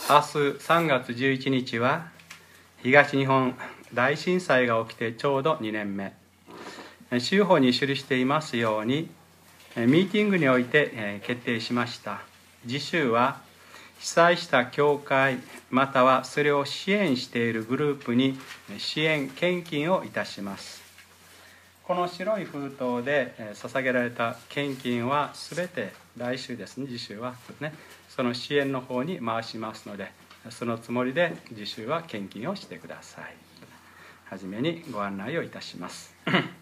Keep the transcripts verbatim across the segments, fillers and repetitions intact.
明日さんがつじゅういちにちは東日本大震災が起きてちょうどにねんめ。州法に記していますように、ミーティングにおいて決定しました。次週は被災した教会またはそれを支援しているグループに支援献金をいたします。この白い封筒で捧げられた献金はすべて来週ですね、次週はね、その支援の方に回しますので、そのつもりで次週は献金をしてください。はじめにご案内をいたします。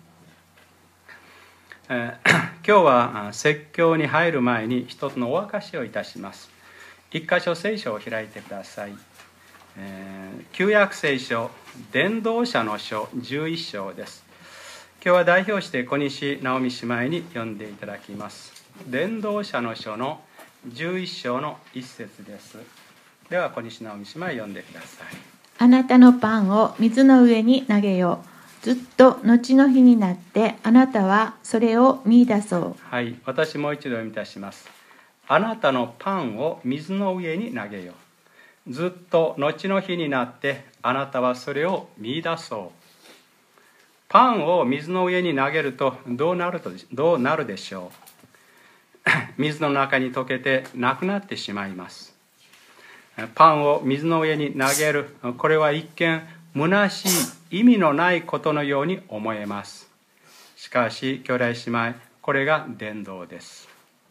えー、今日は説教に入る前に一つのお証しをいたします。一箇所聖書を開いてください。えー、旧約聖書伝道者の書じゅういっしょうです。今日は代表して小西直美姉妹に読んでいただきます。伝道者の書のじゅういっしょうの一節です。では小西直美姉妹読んでください。 あなたのパンを水の上に投げよう。ずっと後の日になってあなたはそれを見出そう。 はい、私もう一度読み出します。あなたのパンを水の上に投げよう。ずっと後の日になってあなたはそれを見出そう。パンを水の上に投げるとどうなるとどうなるでしょう。水の中に溶けてなくなってしまいます。パンを水の上に投げる、これは一見虚しい意味のないことのように思えます。しかし兄弟姉妹、これが伝道です。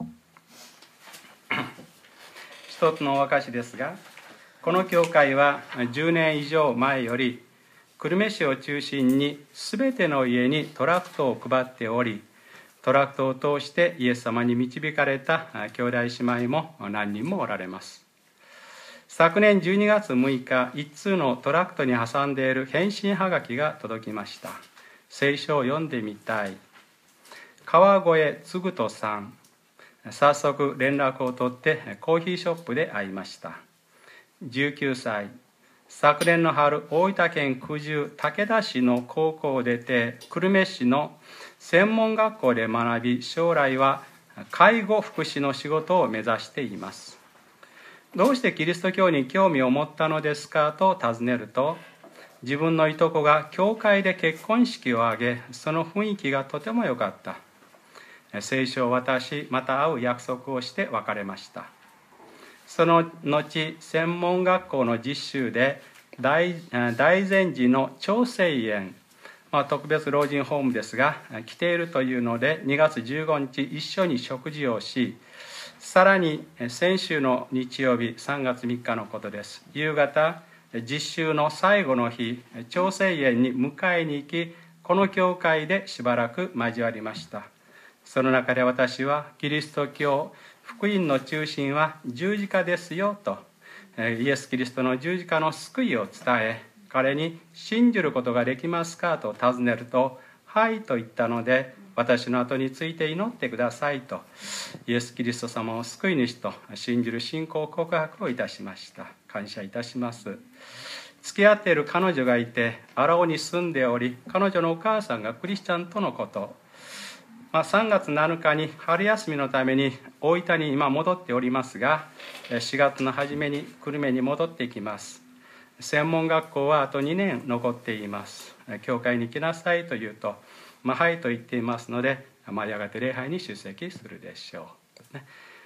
一つのお証ですが、この教会はじゅうねん以上前より久留米市を中心にすべての家にトラクトを配っており、トラクトを通してイエス様に導かれた兄弟姉妹も何人もおられます。昨年じゅうにがつむいか、一通のトラクトに挟んでいる返信はがきが届きました。聖書を読んでみたい。川越嗣人さん、早速連絡を取ってコーヒーショップで会いました。じゅうきゅうさい、昨年の春、大分県九十武田市の高校を出て久留米市の専門学校で学び、将来は介護福祉の仕事を目指しています。どうしてキリスト教に興味を持ったのですかと尋ねると、自分のいとこが教会で結婚式を挙げ、その雰囲気がとても良かった。聖書を渡し、また会う約束をして別れました。その後、専門学校の実習で 大, 大善寺の長生園、まあ、特別老人ホームですが来ているというので、にがつじゅうごにち一緒に食事をし、さらに先週の日曜日さんがつみっかのことです。夕方、実習の最後の日、長生園に迎えに行き、この教会でしばらく交わりました。その中で私は、キリスト教福音の中心は十字架ですよと、イエス・キリストの十字架の救いを伝え、彼に信じることができますかと尋ねると、はいと言ったので、私の後について祈ってくださいと、イエス・キリスト様を救い主と信じる信仰告白をいたしました。感謝いたします。付き合っている彼女がいて、荒尾に住んでおり、彼女のお母さんがクリスチャンとのこと。まあ、さんがつなのかに春休みのために大分に今戻っておりますが、しがつの初めに久留米に戻ってきます。専門学校はあとにねん残っています。教会に来なさいと言うと、まあ、はいと言っていますので、まあ、やがて礼拝に出席するでしょう。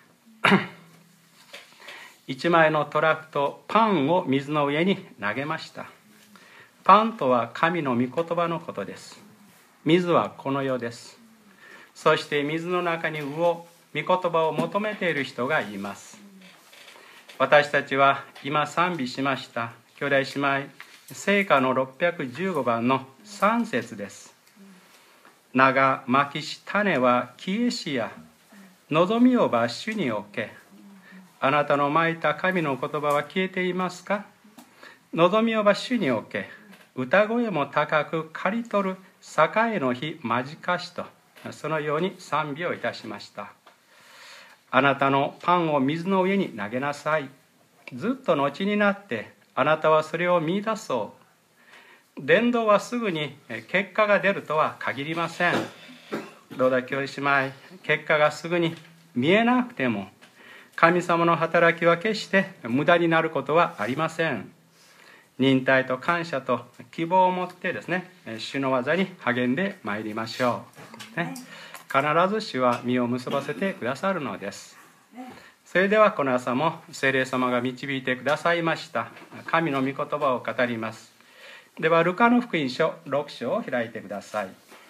一枚のトラクト、パンを水の上に投げました。パンとは神の御言葉のことです。水はこの世です。そして水の中に魚、御言葉を求めている人がいます。私たちは今賛美しました兄弟姉妹聖歌のろっぴゃくじゅうごばんのさん節です。長まきし種は消えしや、望みをば主に置け。あなたのまいた神の言葉は消えていますか。望みをば主に置け。歌声も高く刈り取る栄の日間近しと、そのように賛美をいたしました。あなたのパンを水の上に投げなさい。ずっと後になってあなたはそれを見出そう。伝道はすぐに結果が出るとは限りません。どうだ兄弟姉妹、結果がすぐに見えなくても、 神様の働きは決して無駄になることはありません。忍耐と感謝と希望を持ってですね、主の技に励んでまいりましょう、ね、必ず主は実を結ばせてくださるのです。それではこの朝も聖霊様が導いてくださいました神の御言葉を語ります。ではルカの福音書ろく章を開いてください。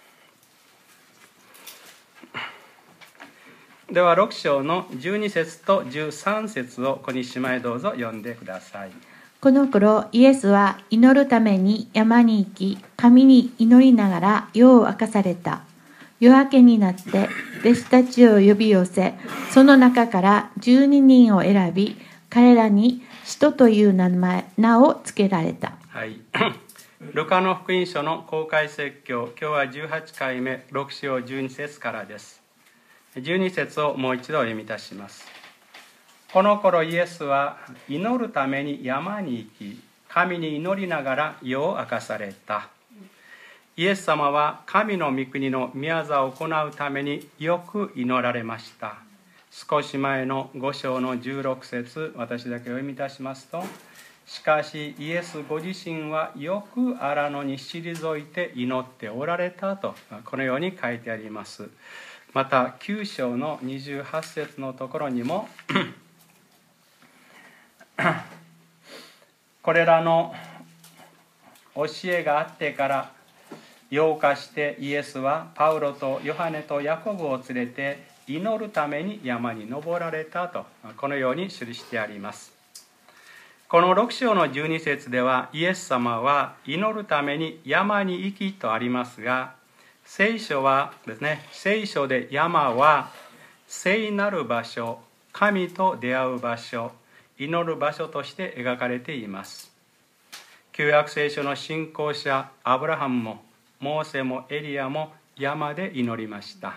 ではろく章のじゅうに節とじゅうさん節を小西島へどうぞ読んでください。 この頃イエスは祈るために山に行き、神に祈りながら夜を明かされた。夜明けになって弟子たちを呼び寄せ、その中からじゅうににんを選び、彼らに使徒という名前名を付けられた。 はい、ルカの福音書の公開説教、今日はじゅうはちかいめ、ろく章じゅうに節からです。じゅうに節をもう一度お読みいたします。この頃イエスは祈るために山に行き、神に祈りながら夜を明かされた。イエス様は神の御国の御業を行うためによく祈られました。少し前のご章のじゅうろく節、私だけお読みいたしますと、しかしイエスご自身はよく荒野に退いて祈っておられたと、このように書いてあります。またきゅう章のにじゅうはち節のところにもこれらの教えがあってから夜を更してイエスはパウロとヨハネとヤコブを連れて祈るために山に登られたと、このように記してあります。このろく章のじゅうに節ではイエス様は祈るために山に行きとありますが、聖書はですね、聖書で山は聖なる場所、神と出会う場所、祈る場所として描かれています。旧約聖書の信仰者アブラハムもモーセもエリアも山で祈りました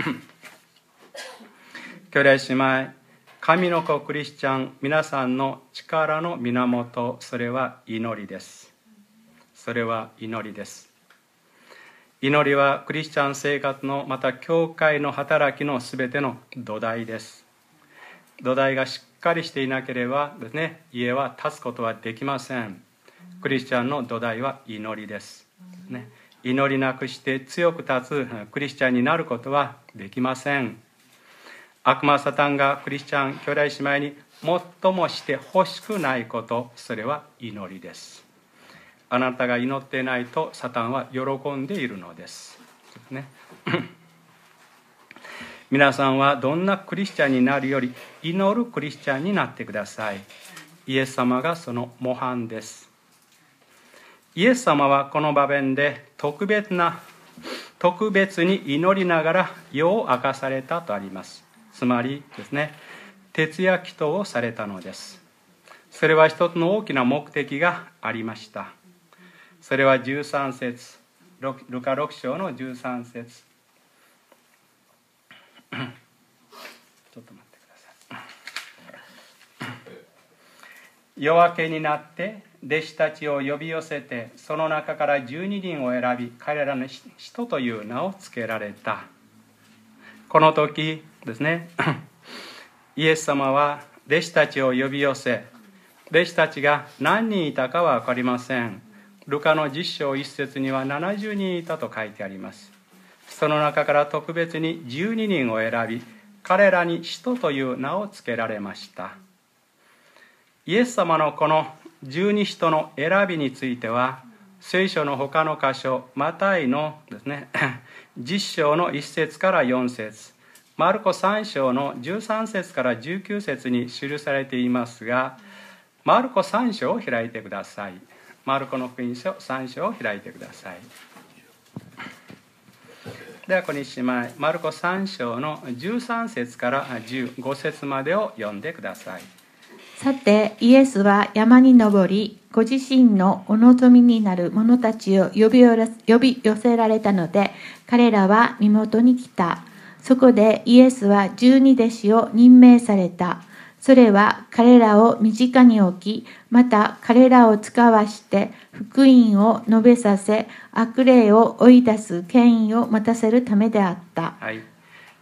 兄弟姉妹、神の子クリスチャン皆さんの力の源、それは祈りです。それは祈りです。祈りはクリスチャン生活の、また教会の働きのすべての土台です。土台がしっかりしていなければですね、家は建つことはできません。クリスチャンの土台は祈りです、ね、祈りなくして強く立つクリスチャンになることはできません。悪魔サタンがクリスチャン兄弟姉妹に最もして欲しくないこと、それは祈りです。あなたが祈っていないとサタンは喜んでいるのです、ね、皆さんはどんなクリスチャンになるより祈るクリスチャンになってください。イエス様がその模範です。イエス様はこの場面で特別な特別に祈りながら夜を明かされたとあります。つまりですね、徹夜祈祷をされたのです。それは一つの大きな目的がありました。それはじゅうさん節、ルカろく章のじゅうさん節。ちょっと待ってください。夜明けになって弟子たちを呼び寄せて、その中からじゅうににんを選び、彼らの使徒という名を付けられた。この時ですね、イエス様は弟子たちを呼び寄せ、弟子たちが何人いたかは分かりません。ルカのじゅっ章いち節にはななじゅうにんいたと書いてあります。その中から特別にじゅうににんを選び、彼らに使徒という名を付けられました。イエス様のこの十二使徒の選びについては、聖書の他の箇所、マタイのですね、じゅっ章のいち節からよん節、マルコさん章のじゅうさん節からじゅうきゅう節に記されていますが、マルコさん章を開いてください。マルコの福音書さん章を開いてください。では小西姉妹、マルコさん章のじゅうさん節からじゅうご節までを読んでください。 さてイエスは山に登り、ご自身のお望みになる者たちを呼び呼び寄せられたので、彼らは身元に来た。そこでイエスは十二弟子を任命された。それは彼らを身近に置き、また彼らを使わして福音を述べさせ、悪霊を追い出す権威を持たせるためであった。 はい、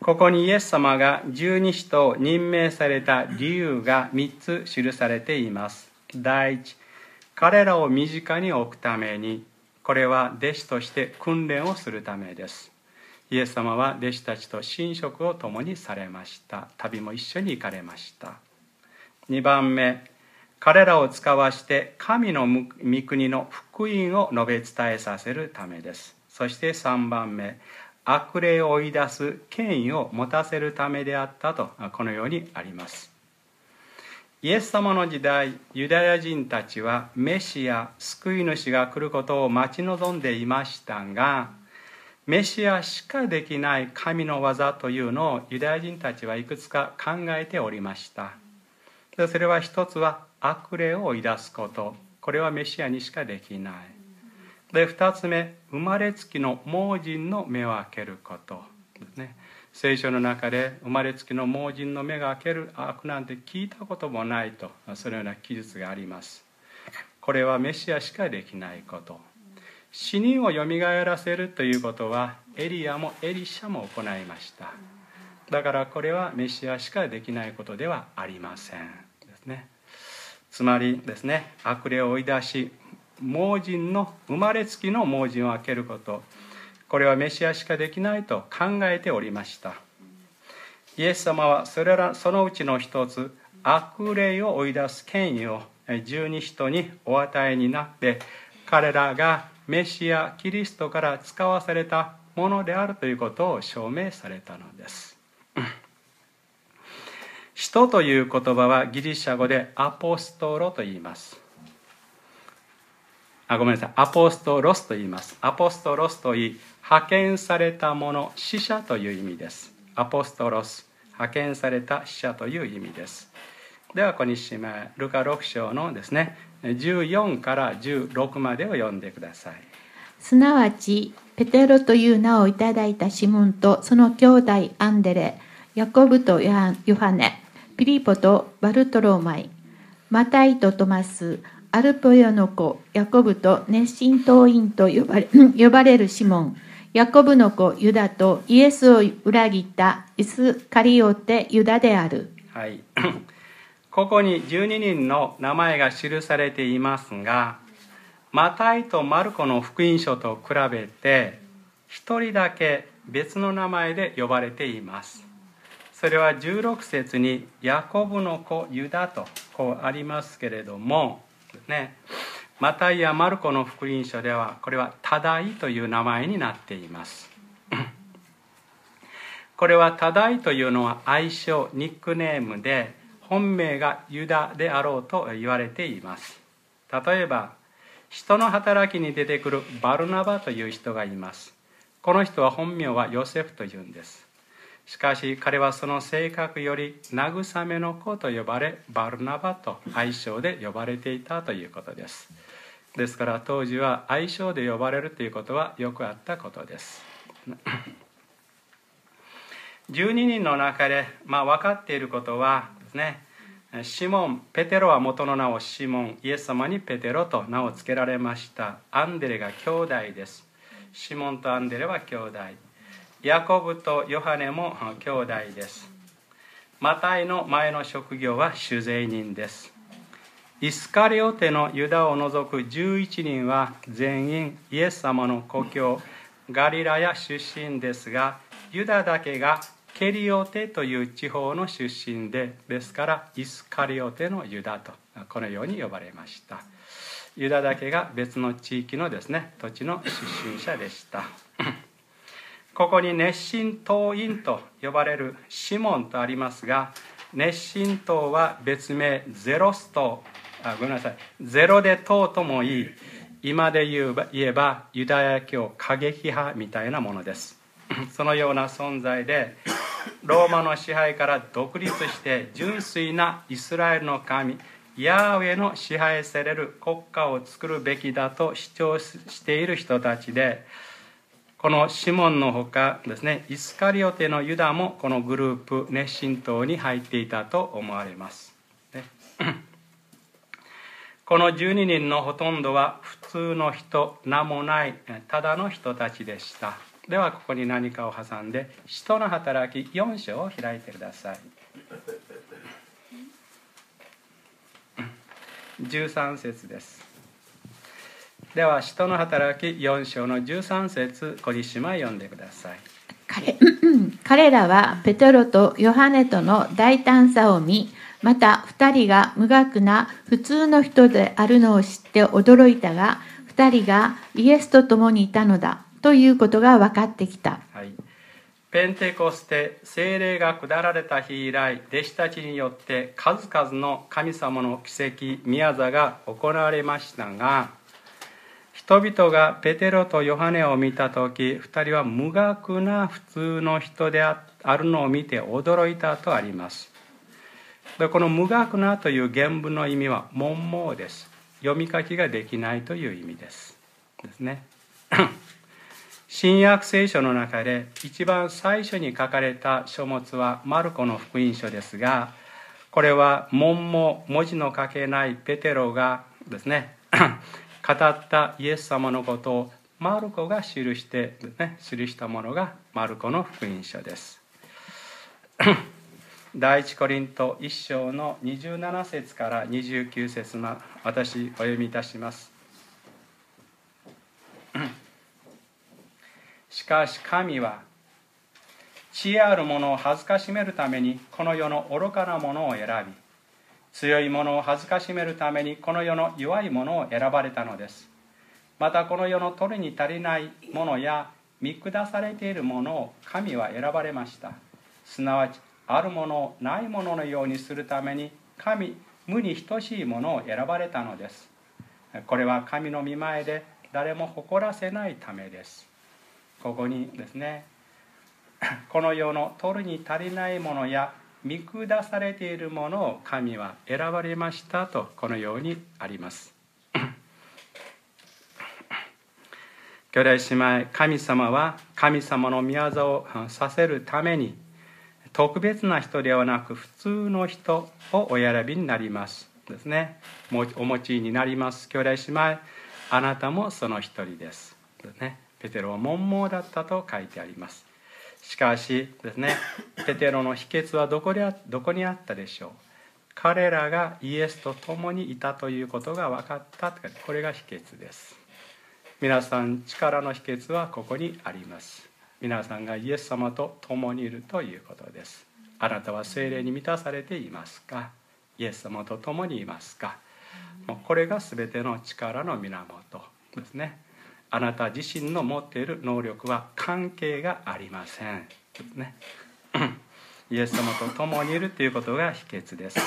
ここにイエス様が十二使徒を任命された理由がみっつ記されています。第一、彼らを身近に置くために、これは弟子として訓練をするためです。イエス様は弟子たちと寝食を共にされました。旅も一緒に行かれました。にばんめ、彼らを使わして神の御国の福音を述べ伝えさせるためです。そしてさんばんめ、悪霊を追い出す権威を持たせるためであったと、このようにあります。イエス様の時代、ユダヤ人たちはメシア、救い主が来ることを待ち望んでいましたが、メシアしかできない神の技というのをユダヤ人たちはいくつか考えておりました。それは一つは悪霊を追い出すこと。これはメシアにしかできない。で、二つ目、生まれつきの盲人の目を開けることですね。聖書の中で生まれつきの盲人の目が開ける悪なんて聞いたこともないと、そのような記述があります。これはメシアしかできないこと。死人をよみがえらせるということはエリアもエリシャも行いました。だからこれはメシアしかできないことではありませんですね。つまりですね、悪霊を追い出し、盲人の生まれつきの盲人を開けること、これはメシアしかできないと考えておりました。イエス様はそれらそのうちの一つ、悪霊を追い出す権威を十二使徒にお与えになって、彼らがメシアキリストから使わされたものであるということを証明されたのです。使徒という言葉はギリシャ語でアポストロと言います。あ、ごめんなさい。アポストロスと言います。アポストロスと言い、派遣された者、使者という意味です。アポストロス、派遣された使者という意味です。では、ここにしまい、ルカろく章のですね、じゅうよんからじゅうろくまでを読んでください。 すなわち、ペテロという名をいただいたシモンとその兄弟アンデレ、ヤコブとヨハネ、ピリポとバルトロマイ、マタイとトマス、アルポヨの子、ヤコブと熱心党員と呼ばれ、呼ばれるシモン、ヤコブの子ユダとイエスを裏切ったイスカリオテユダである。 はい。ここにじゅうににんの名前が記されていますが、マタイとマルコの福音書と比べて一人だけ別の名前で呼ばれています。それはじゅうろく節にヤコブの子ユダとこうありますけれども、ね、マタイやマルコの福音書ではこれはタダイという名前になっています。これはタダイというのは愛称、ニックネームで本名がユダであろうと言われています。例えば人の働きに出てくるバルナバという人がいます。この人は本名はヨセフというんです。しかし彼はその性格より慰めの子と呼ばれ、バルナバと愛称で呼ばれていたということです。ですから当時は愛称で呼ばれるということはよくあったことです。じゅうににんの中で、まあ、分かっていることはですね、シモン、ペテロは元の名をシモン、イエス様にペテロと名を付けられました。アンデレが兄弟です。シモンとアンデレは兄弟。ヤコブとヨハネも兄弟です。マタイの前の職業は酒税人です。イスカリオテのユダを除くじゅういちにんは全員イエス様の故郷ガリラヤ出身ですが、ユダだけがケリオテという地方の出身で、ですからイスカリオテのユダとこのように呼ばれました。ユダだけが別の地域のですね、土地の出身者でした。ここに熱心党員と呼ばれるシモンとありますが、熱心党は別名ゼロス党、あ、ごめんなさい、ゼロで党ともいい、今で言えば、言えばユダヤ教過激派みたいなものです。そのような存在で、ローマの支配から独立して純粋なイスラエルの神ヤーウェの支配される国家を作るべきだと主張している人たちで、このシモンのほかですね、イスカリオテのユダもこのグループ熱心党に入っていたと思われます、ね、このじゅうににんのほとんどは普通の人、名もないただの人たちでした。 ではここに何かを挟んで使徒の働きよん章を開いてください。じゅうさん節です。では使徒の働きよん章のじゅうさん節、小西島読んでください。 彼, 彼らはペテロとヨハネとの大胆さを見、また二人が無学な普通の人であるのを知って驚いたが、二人がイエスと共にいたのだということが分かってきた。 はい、ペンテコステ、聖霊が下られた日以来、弟子たちによって数々の神様の奇跡、宮座が行われましたが、人々がペテロとヨハネを見たとき、二人は無学な普通の人であるのを見て驚いたとあります。でこの無学なという原文の意味は文盲です。読み書きができないという意味ですですね。新約聖書の中で一番最初に書かれた書物はマルコの福音書ですが、これは文盲、文字の書けないペテロがですね語ったイエス様のことをマルコが記してですね、記したものがマルコの福音書です。第一コリントいち章のにじゅうなな節からにじゅうきゅう節まで私お読みいたします。しかし神は知恵ある者を恥ずかしめるためにこの世の愚かなものを選び、強い者を恥ずかしめるためにこの世の弱い者を選ばれたのです。またこの世の取るに足りないものや見下されているものを神は選ばれました。すなわちあるものをないもののようにするために神、無に等しいものを選ばれたのです。これは神の御前で誰も誇らせないためです。ここにですね、この世の取るに足りないものや見下されているものを神は選ばれましたとこのようにあります。兄弟姉妹、神様は神様の御業をさせるために特別な人ではなく普通の人をお選びになりますですね。お持ちになります。兄弟姉妹、あなたもその一人ですですね。ペテロは文盲だったと書いてあります。しかしですね、ペテロの秘訣はどこであどこにあったでしょう。彼らがイエスと共にいたということが分かった。これが秘訣です。皆さん、力の秘訣はここにあります。皆さんがイエス様と共にいるということです。あなたは聖霊に満たされていますか？イエス様と共にいますか？もうこれが全ての力の源ですね。あなた自身の持っている能力は関係がありませんですね。イエス様と共にいるということが秘訣です。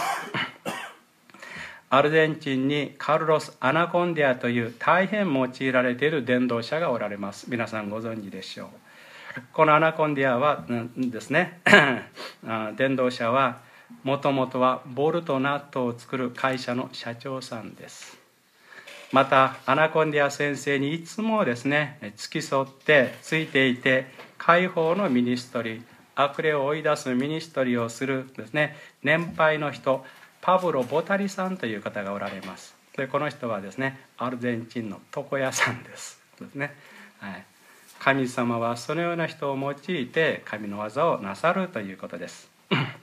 アルゼンチンにカルロス・アナコンディアという大変用いられている伝道者がおられます。皆さんご存知でしょう。このアナコンディアはですね伝道者はもともとはボルトナットを作る会社の社長さんです。またアナコンディア先生にいつもですね付き添ってついていて、解放のミニストリー、悪霊を追い出すミニストリーをするですね年配の人、パブロ・ボタリさんという方がおられます。でこの人はですねアルゼンチンの床屋さんですですね、はい、神様はそのような人を用いて神の技をなさるということです。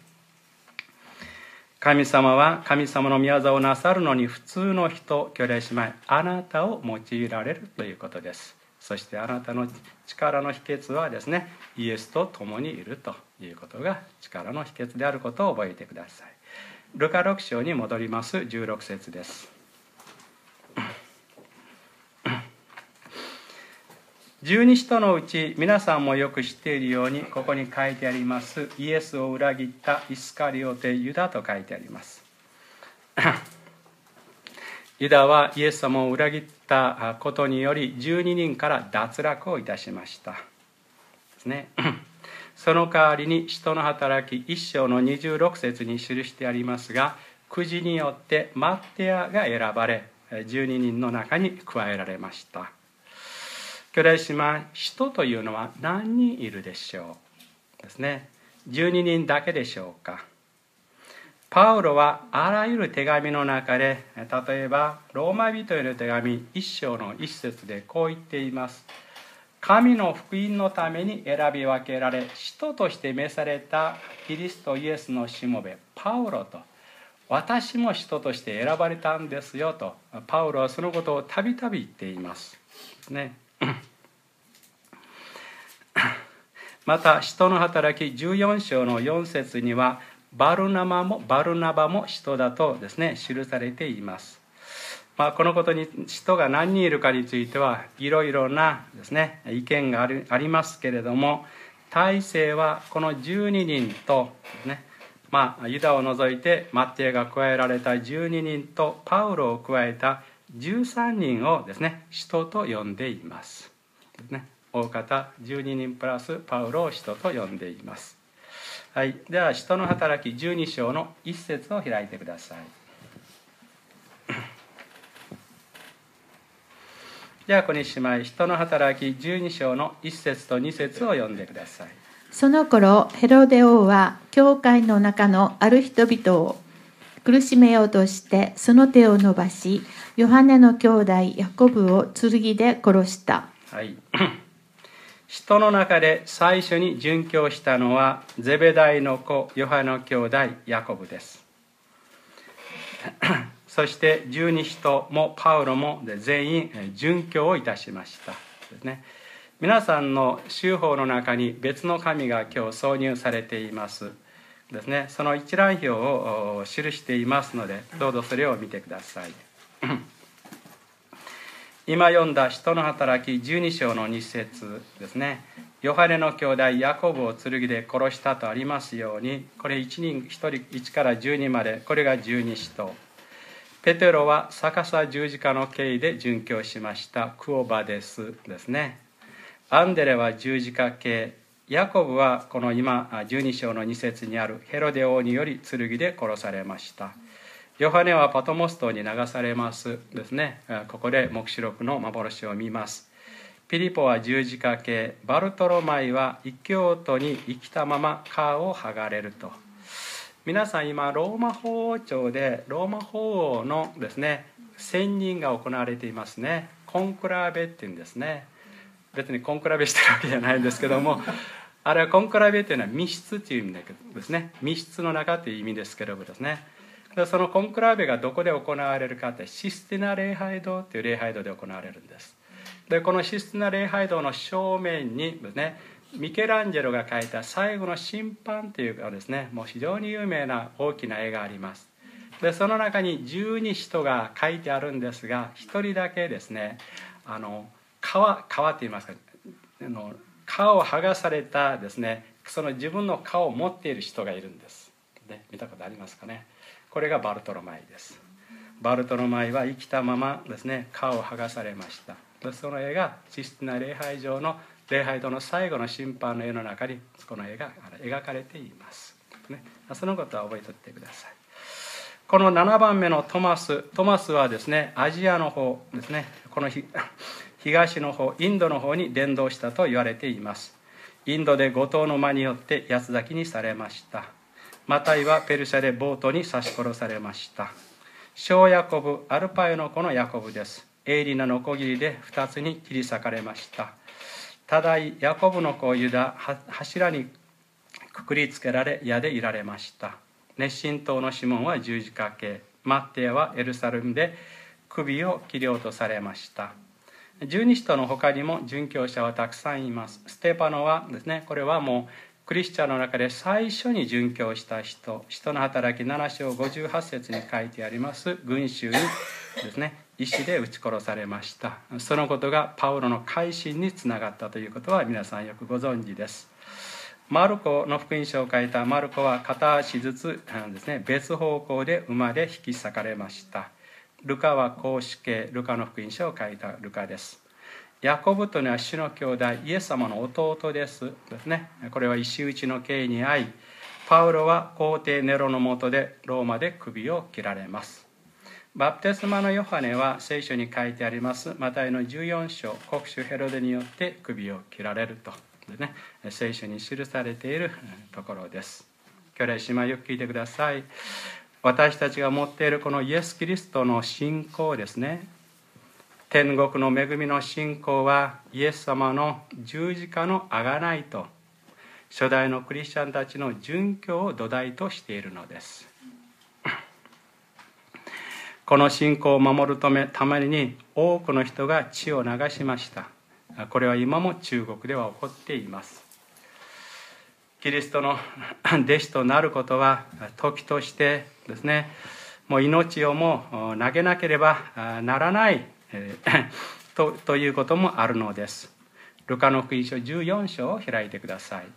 神様は神様の御業をなさるのに普通の人、兄弟姉妹、あなたを用いられるということです。そしてあなたの力の秘訣はですね、イエスと共にいるということが力の秘訣であることを覚えてください。ルカろく章に戻ります。じゅうろく節です。十二使徒のうち皆さんもよく知っているようにここに書いてありますイエスを裏切ったイスカリオテ・ユダと書いてあります。ユダはイエス様を裏切ったことによりじゅうににんから脱落をいたしましたですね。その代わりに使徒の働きいち章のにじゅうろく節に記してありますが、くじによってマッテアが選ばれじゅうににんの中に加えられました。兄弟姉妹、使徒というのは何人いるでしょうですね。じゅうににんだけでしょうか。パウロはあらゆる手紙の中で、例えばローマ人への手紙いち章のいち節でこう言っています。 神の福音のために選び分けられ、使徒として召されたキリストイエスのしもべパウロと、私も使徒として選ばれたんですよと、パウロはそのことをたびたび言っていますね。また使徒の働きじゅうよん章のよん節には、バルナバもバルナバも使徒だとですね記されています。まあ、このことに使徒が何人いるかについてはいろいろなですね意見があるありますけれども、大勢はこのじゅうににんとですね、まあ、ユダを除いてマッテイが加えられたじゅうににんとパウロを加えたじゅうさんにんをですね使徒と呼んでいますですね。大方じゅうににんプラスパウロを使徒と呼んでいます。はい、では使徒の働きじゅうに章のいち節を開いてください。ではここにしまい、使徒の働きじゅうに章のいち節とに節を読んでください。 その頃ヘロデ王は教会の中のある人々を苦しめようとしてその手を伸ばし、ヨハネの兄弟ヤコブを剣で殺した。 はい、使徒の中で最初に殉教したのはゼベダイの子ヨハネの兄弟ヤコブです。そして十二使徒もパウロも全員殉教をいたしましたですね。皆さんの州法の中に別の紙が今日挿入されていますですね。その一覧表を記していますので、どうぞそれを見てください。今読んだ使徒の働きじゅうに章のに節ですね。ヨハネの兄弟ヤコブを剣で殺したとありますように、これいちにんひとりいちからじゅうにまで、これが十二使徒。ペテロは逆さ十字架の刑で殉教しましたクオバですですね。アンデレは十字架刑、ヤコブはこの今じゅうに章のに節にあるヘロデ王により剣で殺されました。ヨハネはパトモス島に流されますですね。ここで黙示録の幻を見ます。ピリポは十字架刑、バルトロマイは異教徒に生きたまま皮を剥がれると。皆さん今ローマ法王朝でローマ法王のですね選任が行われていますね。コンクラベっていうんですね。別にコンクラベしてるわけじゃないんですけども、あれはコンクラベというのは密室という意味ですね。密室の中という意味ですけれどもですね。でそのコンクラベがどこで行われるかってシスティナ礼拝堂という礼拝堂で行われるんです。でこのシスティナ礼拝堂の正面にですね、ミケランジェロが描いた最後の審判というかですね、もう非常に有名な大きな絵があります。でその中にじゅうに使徒が書いてあるんですが、ひとりだけですね、あの皮皮って言いますか、あの皮を剥がされたですね、その自分の皮を持っている人がいるんです。で見たことありますかね。これがバルトロマイです。バルトロマイは生きたままですね皮を剥がされました。でその絵がシスティナ礼拝場の礼拝堂の最後の審判の絵の中にこの絵が描かれています、ね、そのことは覚えておいてください。このななばんめのトマストマスはですね、アジアの方ですね、この東の方インドの方に伝道したと言われています。インドで後藤の間によって八つ裂きにされました。マタイはペルシャで暴徒に刺し殺されました。小ヤコブアルパイの子のヤコブです。エイリナの小切りでふたつに切り裂かれました。ただいヤコブの子ユダ柱にくくりつけられ矢でいられました。熱心党のシモンは十字架刑、マッテヤはエルサレムで首を切り落とされました。十二使徒の他にも殉教者はたくさんいます。ステパノはですね、これはもうクリスチャンの中で最初に殉教した人、使徒の働きなな章ごじゅうはち節に書いてあります群衆にですね石で撃ち殺されました。そのことがパウロの改心につながったということは皆さんよくご存知です。マルコの福音書を書いたマルコは片足ずつですね別方向で馬で引き裂かれました。ルカは公主系ルカの福音書を書いたルカです。ヤコブというのは主の兄弟イエス様の弟ですですね。これは石打ちの刑に遭い、パウロは皇帝ネロの下でローマで首を切られます。バプテスマのヨハネは聖書に書いてありますマタイのじゅうよん章、国主ヘロデによって首を切られるとで、ね、聖書に記されているところです。兄弟姉妹よく聞いてください。私たちが持っているこのイエス・キリストの信仰ですね、 天国の恵みの信仰はイエス様の十字架の贖いと初代のクリスチャンたちの殉教を土台としているのです。この信仰を守るためために多くの人が血を流しました。これは今も中国では起こっています。キリストの弟子となることは時としてですね、もう命をも投げなければならないと, ということもあるのです。ルカの福音書じゅうよん章を開いてください。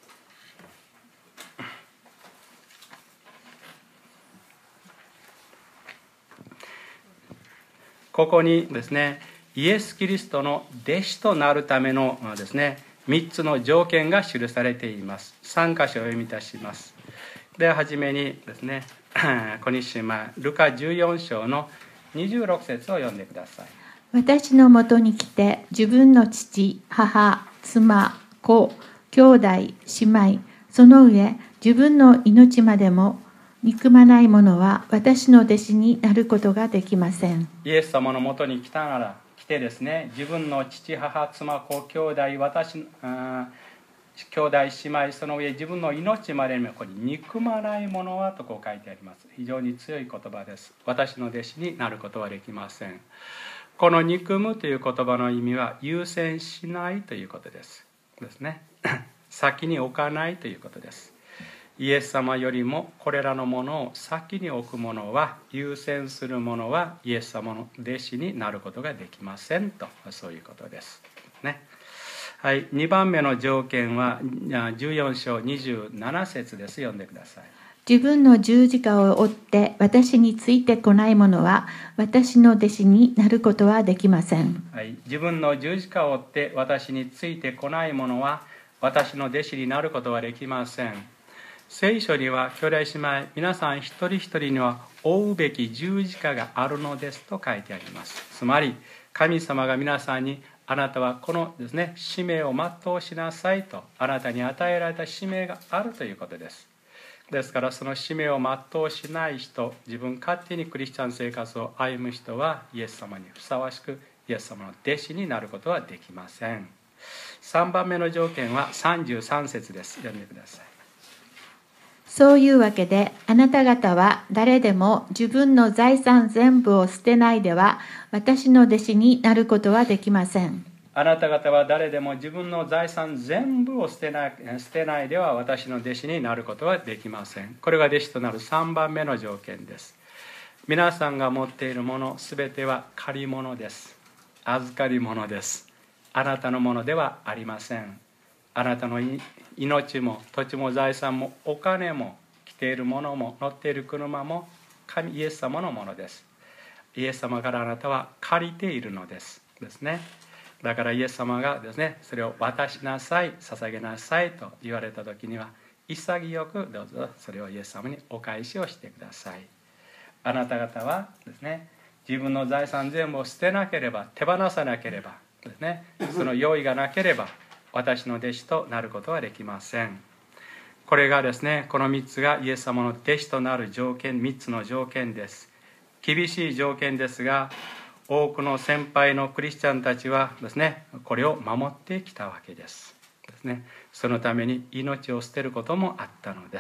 ここにですね、イエス・キリストの弟子となるためのですね、みっつの条件が記されています。さん箇所を読みいたします。ではじめにですね、小西島ルカじゅうよん章のにじゅうろく節を読んでください。 私のもとに来て自分の父、母、妻、子、兄弟、姉妹、その上自分の命までも憎まない者は私の弟子になることができません。 イエス様のもとに来たなら来てですね、自分の父、母、妻、子、兄弟、私、あ兄弟、姉妹、その上自分の命までもここに憎まない者はとこう書いてあります。非常に強い言葉です。私の弟子になることはできません。この憎むという言葉の意味は優先しないということですですね。先に置かないということです。イエス様よりもこれらのものを先に置くものは、優先するものはイエス様の弟子になることができませんと、そういうことですね。はい、にばんめの条件はじゅうよん章にじゅうなな節です。読んでください。 自分の十字架を追って私についてこない者は私の弟子になることはできません。 はい、自分の十字架を追って私についてこない者は私の弟子になることはできません。聖書には兄弟姉妹皆さん一人一人には負うべき十字架があるのですと書いてあります。つまり神様が皆さんにあなたはこのですね使命を全うしなさいと、あなたに与えられた使命があるということです。ですからその使命を全うしない人、自分勝手にクリスチャン生活を歩む人はイエス様にふさわしくイエス様の弟子になることはできません。さんばんめの条件はさんじゅうさん節です。読んでください。 そういうわけであなた方は誰でも自分の財産全部を捨てないでは私の弟子になることはできません。 あなた方は誰でも自分の財産全部を捨てない、捨てないでは私の弟子になることはできません。これが弟子となるさんばんめの条件です。皆さんが持っているものすべては借り物です。預かり物です。あなたのものではありません。あなたの命も土地も財産もお金も着ているものも乗っている車も神イエス様のものです。イエス様からあなたは借りているのですですね。だからイエス様がですね、それを渡しなさい、捧げなさいと言われた時には潔くどうぞそれをイエス様にお返しをしてください。あなた方はですね、自分の財産全部を捨てなければ、手放さなければですね、その用意がなければ私の弟子となることはできません。これがですね、このみっつがイエス様の弟子となる条件、みっつの条件です。厳しい条件ですが、多くの先輩のクリスチャンたちはですね、これを守ってきたわけですですね。そのために命を捨てることもあったのです。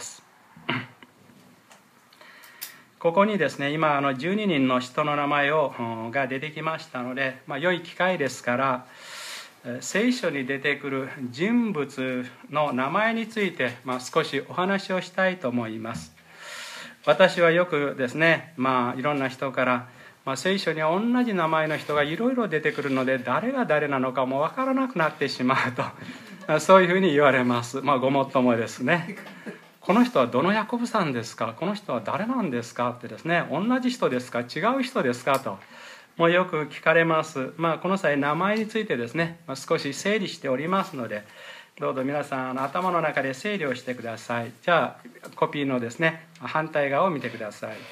ここにですね、今あのじゅうににんの人の名前をが出てきましたので、まあ、良い機会ですから聖書に出てくる人物の名前について、まあ、少しお話をしたいと思います。私はよくですね、まあ、いろんな人からまあ、聖書には同じ名前の人がいろいろ出てくるので誰が誰なのかも分からなくなってしまうとそういうふうに言われます。まあごもっともですね。この人はどのヤコブさんですか、この人は誰なんですかってですね、同じ人ですか違う人ですかともうよく聞かれます。まあこの際名前についてですね、まあ、少し整理しておりますのでどうぞ皆さんあの頭の中で整理をしてください。じゃあコピーのですね反対側を見てください。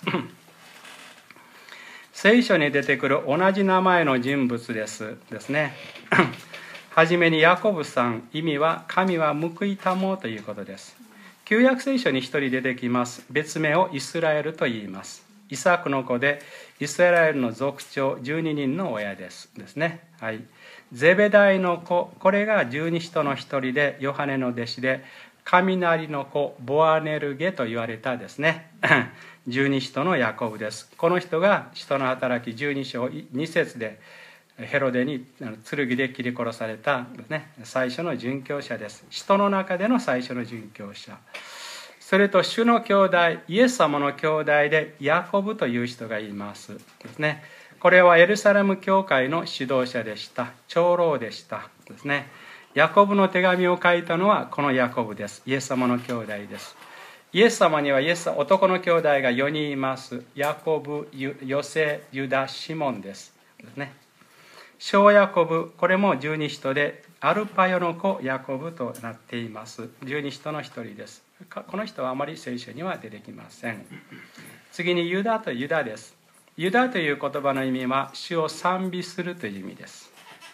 聖書に出てくる同じ名前の人物ですですね。はじめにヤコブさん、意味は神は報いたもということです。旧約聖書に一人出てきます。別名をイスラエルと言います。 イサクの子でイスラエルの族長じゅうににんの親ですですね。はい、ゼベダイの子、これが十二使徒の一人でヨハネの弟子で、雷の子ボアネルゲと言われたですね十二使徒のヤコブです。この人が使徒の働きじゅうに章に節でヘロデに剣で切り殺されたですね、最初の殉教者です。使徒の中での最初の殉教者。それと主の兄弟、イエス様の兄弟でヤコブという人がいますですね。これはエルサレム教会の指導者でした。長老でしたですね。ヤコブの手紙を書いたのはこのヤコブです。イエス様の兄弟です。イエス様にはイエス男の兄弟がよにんいます。ヤコブ、ヨセ、ユダ、シモンですですね。小ヤコブ、これも十二使徒でアルパヨの子ヤコブとなっています。十二使徒の一人です。この人はあまり聖書には出てきません。次にユダとユダです。ユダという言葉の意味は主を賛美するという意味です。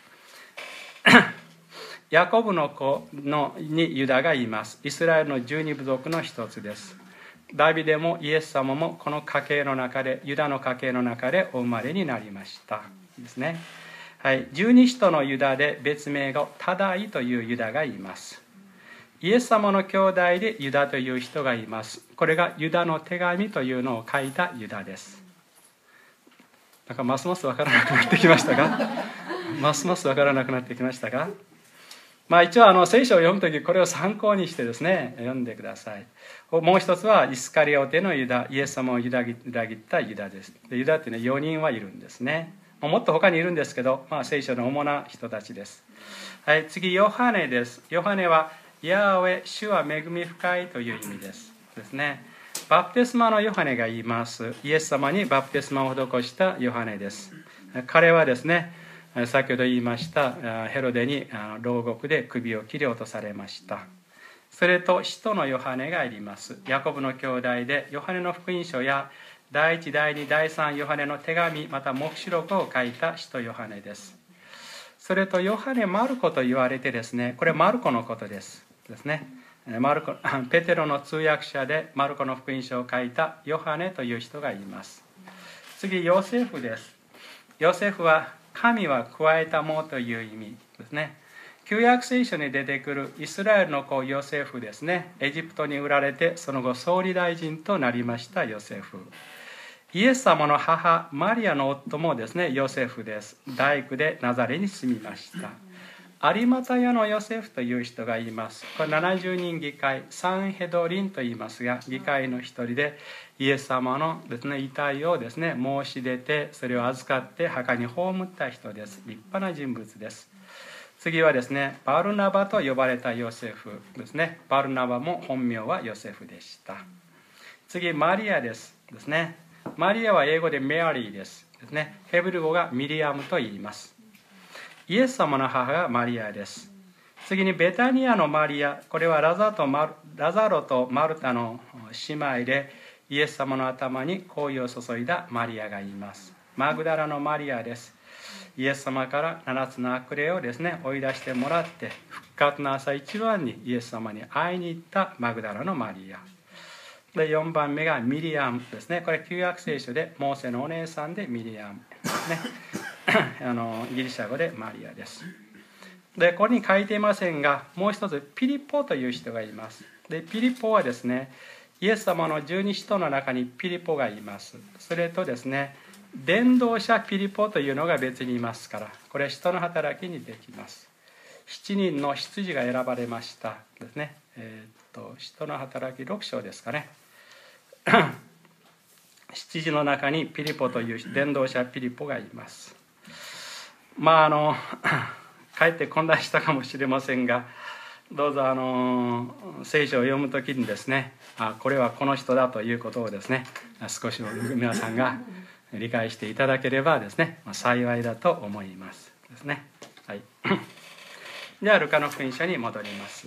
ヤコブの子のにユダがいます。イスラエルの十二部族の一つです。ダビデもイエス様もこの家系の中で、ユダの家系の中でお生まれになりましたですね。はい、十二使徒のユダで別名がタダイというユダがいます。イエス様の兄弟でユダという人がいます。これがユダの手紙というのを書いたユダです。なんかますます分からなくなってきましたがますます分からなくなってきましたが、まあ、一応あの聖書を読むときこれを参考にしてですね読んでください。もう一つはイスカリオテのユダ、イエス様を裏切ったユダです。でユダっていうのはよにんはいるんですね。もっと他にいるんですけど、まあ、聖書の主な人たちです。はい、次ヨハネです。ヨハネはヤーウェ、主は恵み深いという意味ですですね。バプテスマのヨハネが言います。イエス様にバプテスマを施したヨハネです。彼はですね、先ほど言いましたヘロデに牢獄で首を切り落とされました。それと使徒のヨハネがいります。ヤコブの兄弟でヨハネの福音書や第一、第二、第三ヨハネの手紙、また黙示録を書いた使徒ヨハネです。それとヨハネ・マルコと言われてですね、これマルコのことですですね。マルコペテロの通訳者でマルコの福音書を書いたヨハネという人がいます。次ヨセフです。ヨセフは神は加えたものという意味ですね。旧約聖書に出てくるイスラエルの子ヨセフですね。エジプトに売られてその後総理大臣となりましたヨセフ。イエス様の母マリアの夫もですねヨセフです。大工でナザレに住みました。アリマタヤのヨセフという人がいます。これななじゅうにん議会、サンヘドリンと言いますが、議会の一人でイエス様のですね遺体をですね申し出て、それを預かって墓に葬った人です。立派な人物です。次はですねバルナバと呼ばれたヨセフですね。バルナバも本名はヨセフでした。次マリアですですね。マリアは英語でメアリーですですね。ヘブル語がミリアムと言います。イエス様の母がマリアです。次にベタニアのマリア、これはラザとマルラザロとマルタの姉妹でイエス様の頭に香油を注いだマリアがいます。マグダラのマリアです。イエス様からななつの悪霊をですね追い出してもらって復活の朝一番にイエス様に会いに行ったマグダラのマリアで、よんばんめがミリアムですね。これ旧約聖書でモーセのお姉さんでミリアムですねあのギリシャ語でマリアです。でここに書いていませんが、もう一つピリポという人がいます。でピリポはですねイエス様の十二使徒の中にピリポがいます。それとですね伝道者ピリポというのが別にいますから、これ使徒の働きにできます。しちにんの執事が選ばれましたですね。えー、っと使徒の働きろく章ですかね七時の中にピリポという伝道者ピリポがいます。まああのかえって混乱したかもしれませんが、どうぞあの聖書を読むときにですね、あこれはこの人だということをですね少し皆さんが理解していただければですね幸いだと思いますですね。はい、ではルカの福音書に戻ります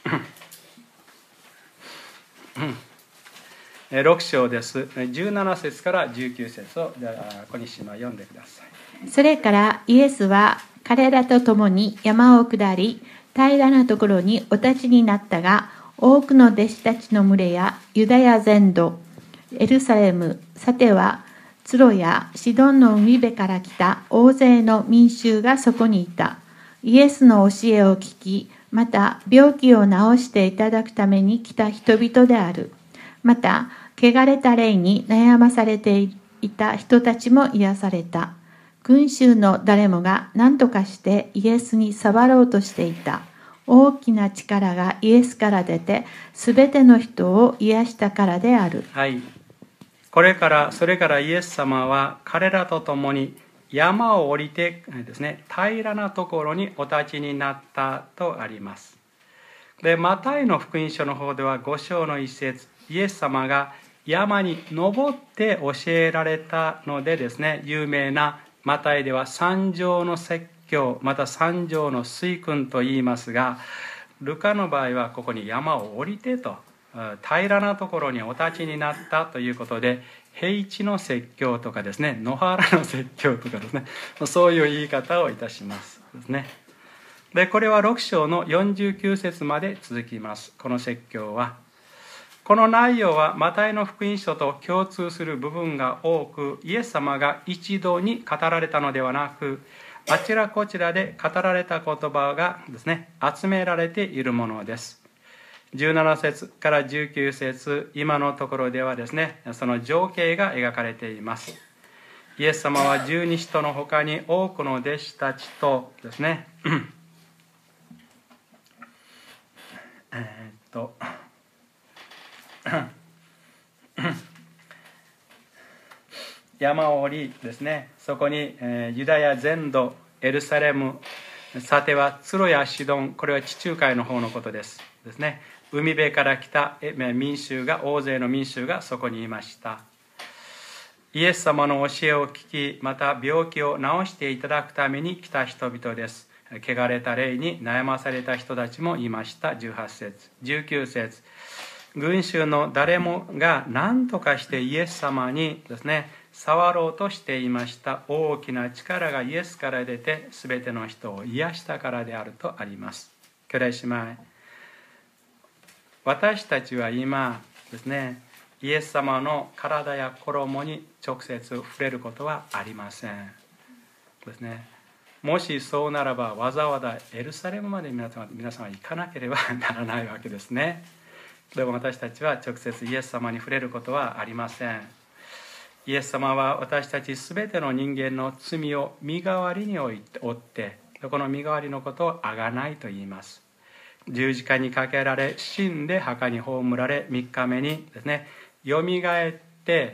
ろく章です。じゅうなな節からじゅうきゅう節を小西島読んでください。 それからイエスは彼らと共に山を下り、平らなところにお立ちになったが、多くの弟子たちの群れやユダヤ全土、 エルサレム、さてはツロやシドンの海辺から来た大勢の民衆がそこにいた。イエスの教えを聞き、また病気を治していただくために来た人々である。また汚れた霊に悩まされていた人たちも癒された。群衆の誰もが何とかしてイエスに触ろうとしていた。大きな力がイエスから出て、すべての人を癒したからである。 はい。これから、それからイエス様は彼らと共に山を降りてですね、平らなところにお立ちになったとあります。で、マタイの福音書の方ではご章の一節、イエス様が山に登って教えられたのでですね、有名なマタイでは三条の説教、また三条の水訓と言いますが、ルカの場合はここに山を降りてと、平らなところにお立ちになったということで、平地の説教とかですね、野原の説教とかですね、そういう言い方をいたしますですね。で、これはろく章のよんじゅうきゅう節まで続きます。この説教は。この内容はマタイの福音書と共通する部分が多く、イエス様が一度に語られたのではなく、あちらこちらで語られた言葉がですね、集められているものです。じゅうなな節からじゅうきゅう節、今のところではですね、その情景が描かれています。イエス様は十二使徒の他に多くの弟子たちとですね、えーっと山を降りですね、そこに、えー、ユダヤ全土、エルサレム、さてはツロやシドン、これは地中海の方のことですですね。海辺から来た民衆が、大勢の民衆がそこにいました。イエス様の教えを聞き、また病気を治していただくために来た人々です。汚れた霊に悩まされた人たちもいました。じゅうはち節、じゅうきゅう節、群衆の誰もが何とかしてイエス様にですね、触ろうとしていました。大きな力がイエスから出て、すべての人を癒したからであるとあります。兄弟姉妹、私たちは今ですね、イエス様の体や衣に直接触れることはありませんですね。もしそうならば、わざわざエルサレムまで皆様、皆様は行かなければならないわけですね。でも私たちは直接イエス様に触れることはありません。イエス様は私たちすべての人間の罪を身代わりに負って、この身代わりのことを贖いと言います。十字架にかけられ、死んで墓に葬られ、みっかめにですね、よみがえって、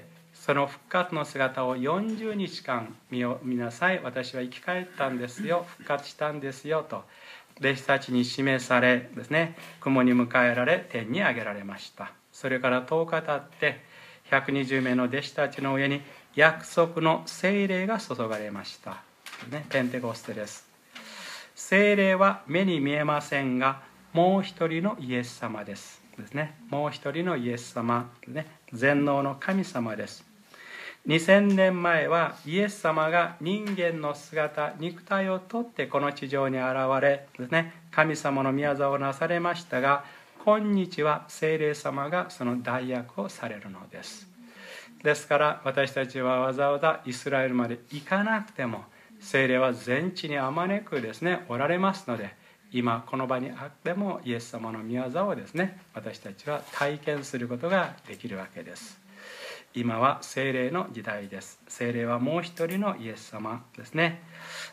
その復活の姿をよんじゅうにちかん 見, 見なさい、私は生き返ったんですよ、復活したんですよと弟子たちに示されですね、雲に迎えられ天に上げられました。それからとおか経ってひゃくにじゅうめいの弟子たちの上に約束の聖霊が注がれました、ね、ペンテコステです。聖霊は目に見えませんが、もう一人のイエス様ですですね。もう一人のイエス様ですね、全能の神様です。にせんねんまえはイエス様が人間の姿、肉体をとってこの地上に現れですね、神様の御業をなされましたが、今日は聖霊様がその代役をされるのです。ですから私たちはわざわざイスラエルまで行かなくても、聖霊は全地にあまねくですねおられますので、今この場にあってもイエス様の御業をですね、私たちは体験することができるわけです。今は聖霊の時代です。聖霊はもう一人のイエス様ですね。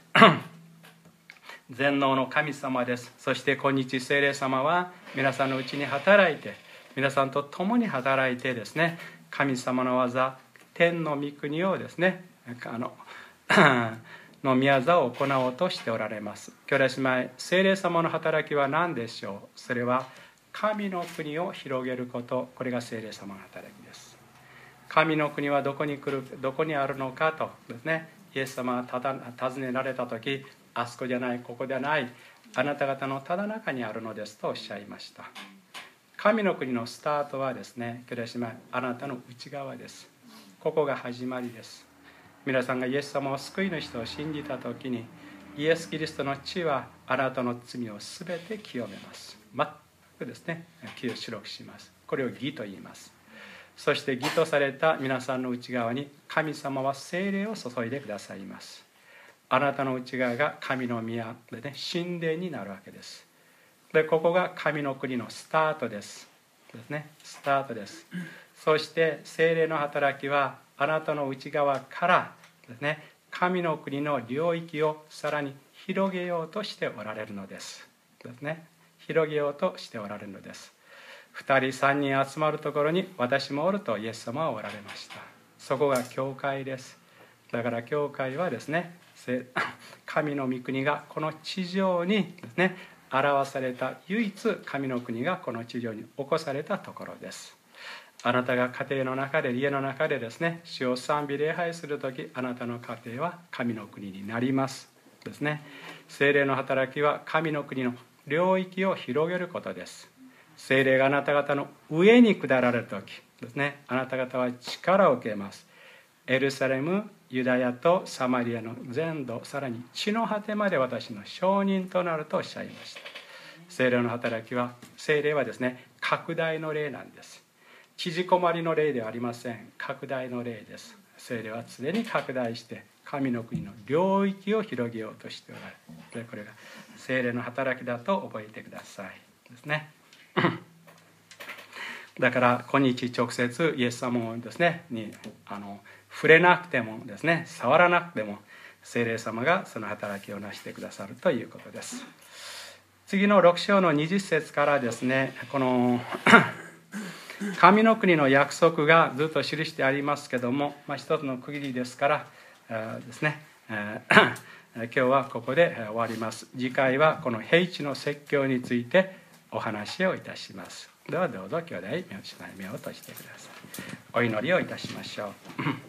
全能の神様です。そして今日聖霊様は皆さんのうちに働いて、皆さんと共に働いてですね、神様の技、天の御国をですね、あのの御業を行おうとしておられます。兄弟姉妹、聖霊様の働きは何でしょう。それは神の国を広げること、これが聖霊様の働きです。神の国はどこに来る、どこにあるのかとですね、イエス様がただ尋ねられた時、あそこじゃない、ここじゃない、あなた方のただ中にあるのですとおっしゃいました。神の国のスタートはですね、兄弟姉妹、あなたの内側です。ここが始まりです。皆さんがイエス様を救い主と信じた時に、イエス・キリストの血はあなたの罪をすべて清めます。全くですね、清白くします。これを義と言います。 そして義とされた皆さんの内側に神様は聖霊を注いでくださいます。あなたの内側が神の宮でね、神殿になるわけです。でここが神の国のスタートですですね、スタートです。そして聖霊の働きはあなたの内側からですね、神の国の領域をさらに広げようとしておられるのですですね、広げようとしておられるのです。ふたりさんにん集まるところに私もおるとイエス様はおられました。そこが教会です。だから教会はですね、神の御国がこの地上にですね表された唯一神の国がこの地上に起こされたところです。あなたが家庭の中で家の中でですね主を賛美礼拝するとき、あなたの家庭は神の国になりますですね。聖霊の働きは神の国の領域を広げることです。聖霊があなた方の上に下られるときですね、あなた方は力を受けます。エルサレム、ユダヤとサマリアの全土、さらに地の果てまで私の証人となるとおっしゃいました。聖霊の働きは、聖霊はですね拡大の霊なんです。縮こまりの霊ではありません。拡大の霊です。聖霊は常に拡大して神の国の領域を広げようとしておられる。これが聖霊の働きだと覚えてくださいですね。だから今日直接イエス様をですねにあの触れなくてもですね、触らなくても聖霊様がその働きをなしてくださるということです。次のろく章のにじゅっ節からですね、この神の国の約束がずっと記してありますけども、まあ、一つの区切りですからですね、今日はここで終わります。次回はこの平地の説教についてお話をいたします。ではどうぞ兄弟、目を閉め目を閉じてください。お祈りをいたしましょう。